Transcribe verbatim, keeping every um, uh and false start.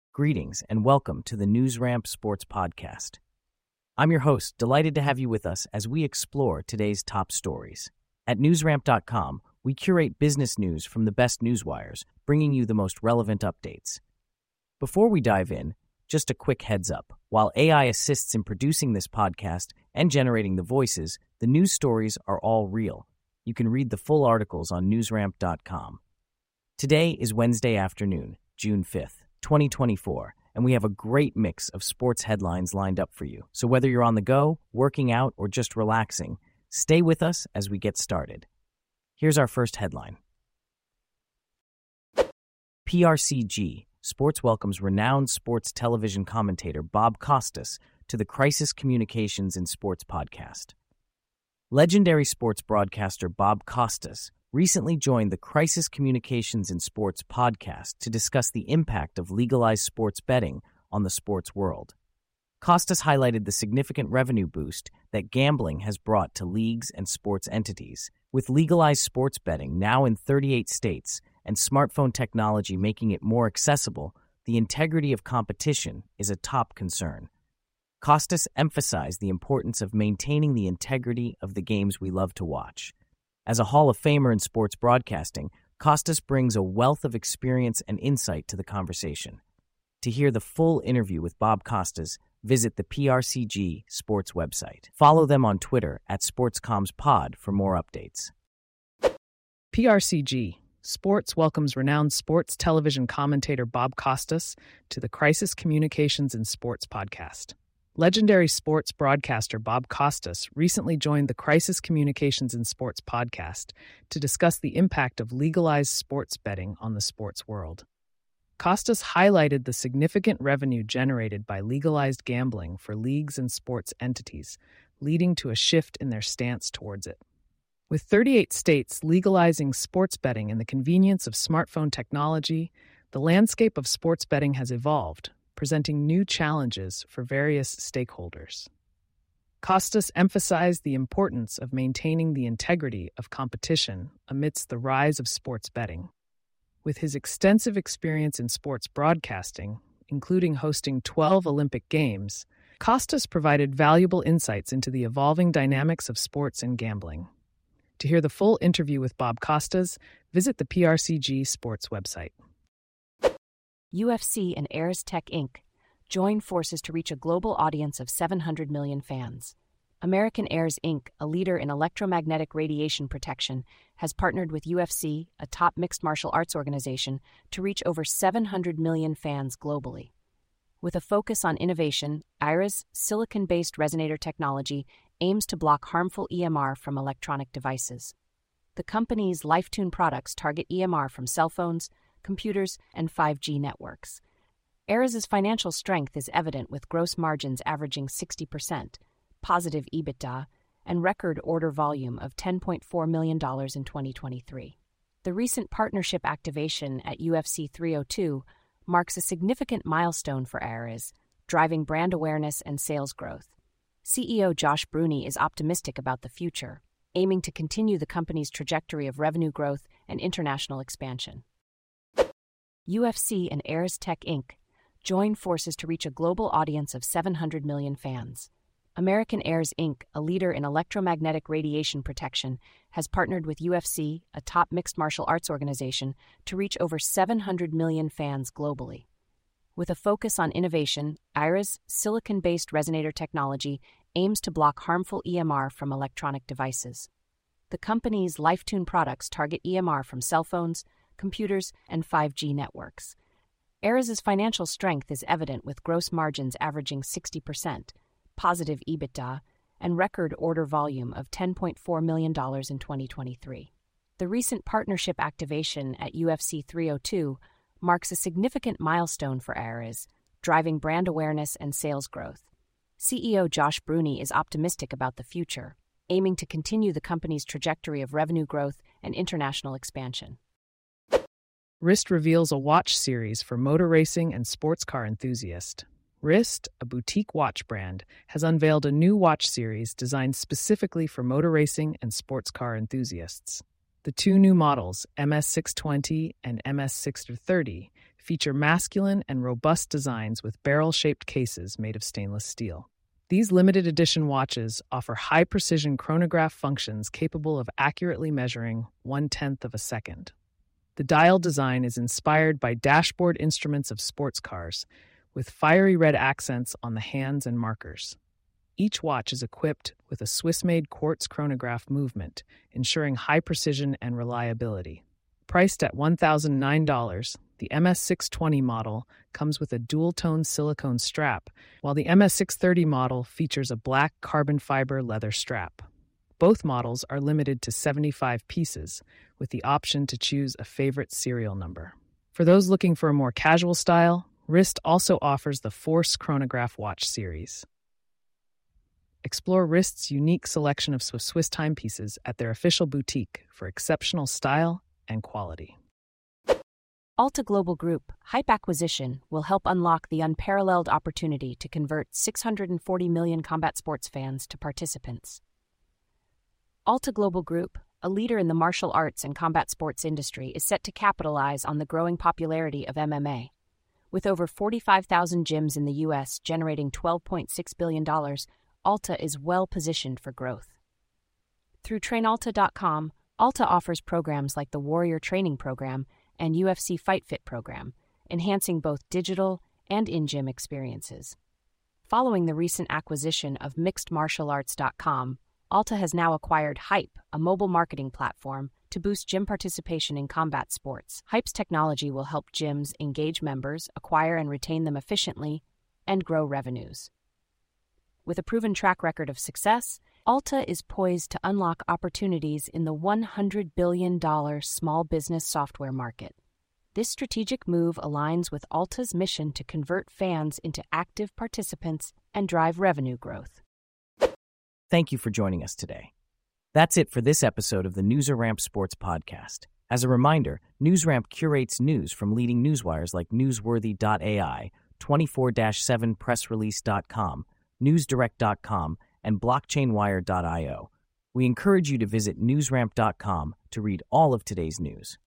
Greetings and welcome to the NewsRamp Sports Podcast. I'm your host, delighted to have you with us as we explore today's top stories. At newsramp dot com, we curate business news from the best newswires, bringing you the most relevant updates. Before we dive in, just a quick heads up. While A I assists in producing this podcast and generating the voices, the news stories are all real. You can read the full articles on newsramp dot com. Today is Wednesday afternoon, June fifth, twenty twenty-four, and we have a great mix of sports headlines lined up for you. So whether you're on the go, working out, or just relaxing, stay with us as we get started. Here's our first headline. P R C G Sports welcomes renowned sports television commentator Bob Costas to the Crisis Communications in Sports podcast. Legendary sports broadcaster Bob Costas recently joined the Crisis Communications in Sports podcast to discuss the impact of legalized sports betting on the sports world. Costas highlighted the significant revenue boost that gambling has brought to leagues and sports entities. With legalized sports betting now in thirty-eight states and smartphone technology making it more accessible, the integrity of competition is a top concern. Costas emphasized the importance of maintaining the integrity of the games we love to watch. As a Hall of Famer in sports broadcasting, Costas brings a wealth of experience and insight to the conversation. To hear the full interview with Bob Costas, visit the P R C G Sports website. Follow them on Twitter at SportsComsPod for more updates. P R C G Sports welcomes renowned sports television commentator Bob Costas to the Crisis Communications in Sports podcast. Legendary sports broadcaster Bob Costas recently joined the Crisis Communications in Sports podcast to discuss the impact of legalized sports betting on the sports world. Costas highlighted the significant revenue generated by legalized gambling for leagues and sports entities, leading to a shift in their stance towards it. With thirty-eight states legalizing sports betting and the convenience of smartphone technology, the landscape of sports betting has evolved, presenting new challenges for various stakeholders. Costas emphasized the importance of maintaining the integrity of competition amidst the rise of sports betting. With his extensive experience in sports broadcasting, including hosting twelve Olympic Games, Costas provided valuable insights into the evolving dynamics of sports and gambling. To hear the full interview with Bob Costas, visit the P R C G Sports website. U F C and Ares Tech Incorporated join forces to reach a global audience of seven hundred million fans. American Ares Incorporated, a leader in electromagnetic radiation protection, has partnered with U F C, a top mixed martial arts organization, to reach over seven hundred million fans globally. With a focus on innovation, Ares' silicon-based resonator technology aims to block harmful E M R from electronic devices. The company's LifeTune products target E M R from cell phones, computers, and five G networks. Ares' financial strength is evident with gross margins averaging sixty percent, positive EBITDA, and record order volume of ten point four million dollars in twenty twenty-three. The recent partnership activation at U F C three oh two marks a significant milestone for Ares, driving brand awareness and sales growth. C E O Josh Bruni is optimistic about the future, aiming to continue the company's trajectory of revenue growth and international expansion. U F C and Ares Tech Incorporated join forces to reach a global audience of seven hundred million fans. American Ares Incorporated, a leader in electromagnetic radiation protection, has partnered with U F C, a top mixed martial arts organization, to reach over seven hundred million fans globally. With a focus on innovation, Ares' silicon-based resonator technology aims to block harmful E M R from electronic devices. The company's LifeTune products target E M R from cell phones, computers, and five G networks. Ares' financial strength is evident with gross margins averaging sixty percent, positive EBITDA, and record order volume of ten point four million dollars in twenty twenty-three. The recent partnership activation at U F C three oh two marks a significant milestone for Ares, driving brand awareness and sales growth. C E O Josh Bruni is optimistic about the future, aiming to continue the company's trajectory of revenue growth and international expansion. Wrist reveals a watch series for motor racing and sports car enthusiasts. Wrist, a boutique watch brand, has unveiled a new watch series designed specifically for motor racing and sports car enthusiasts. The two new models, M S six twenty and M S six thirty, feature masculine and robust designs with barrel-shaped cases made of stainless steel. These limited edition watches offer high-precision chronograph functions capable of accurately measuring one-tenth of a second. The dial design is inspired by dashboard instruments of sports cars, with fiery red accents on the hands and markers. Each watch is equipped with a Swiss-made quartz chronograph movement, ensuring high precision and reliability. Priced at one thousand nine dollars, the M S six twenty model comes with a dual-tone silicone strap, while the M S six thirty model features a black carbon fiber leather strap. Both models are limited to seventy-five pieces, with the option to choose a favorite serial number. For those looking for a more casual style, Wrist also offers the Force Chronograph Watch series. Explore Wrist's unique selection of Swiss timepieces at their official boutique for exceptional style and quality. Alta Global Group Hype acquisition will help unlock the unparalleled opportunity to convert six hundred forty million combat sports fans to participants. Alta Global Group, a leader in the martial arts and combat sports industry, is set to capitalize on the growing popularity of M M A. With over forty-five thousand gyms in the U S generating twelve point six billion dollars, Alta is well-positioned for growth. Through Train Alta dot com, Alta offers programs like the Warrior Training Program and U F C Fight Fit Program, enhancing both digital and in-gym experiences. Following the recent acquisition of Mixed Martial Arts dot com, Alta has now acquired Hype, a mobile marketing platform, to boost gym participation in combat sports. Hype's technology will help gyms engage members, acquire and retain them efficiently, and grow revenues. With a proven track record of success, Alta is poised to unlock opportunities in the one hundred billion dollars small business software market. This strategic move aligns with Alta's mission to convert fans into active participants and drive revenue growth. Thank you for joining us today. That's it for this episode of the NewsRamp Sports Podcast. As a reminder, NewsRamp curates news from leading newswires like Newsworthy dot A I, twenty-four seven press release dot com, newsdirect dot com, and blockchain wire dot io. We encourage you to visit newsramp dot com to read all of today's news.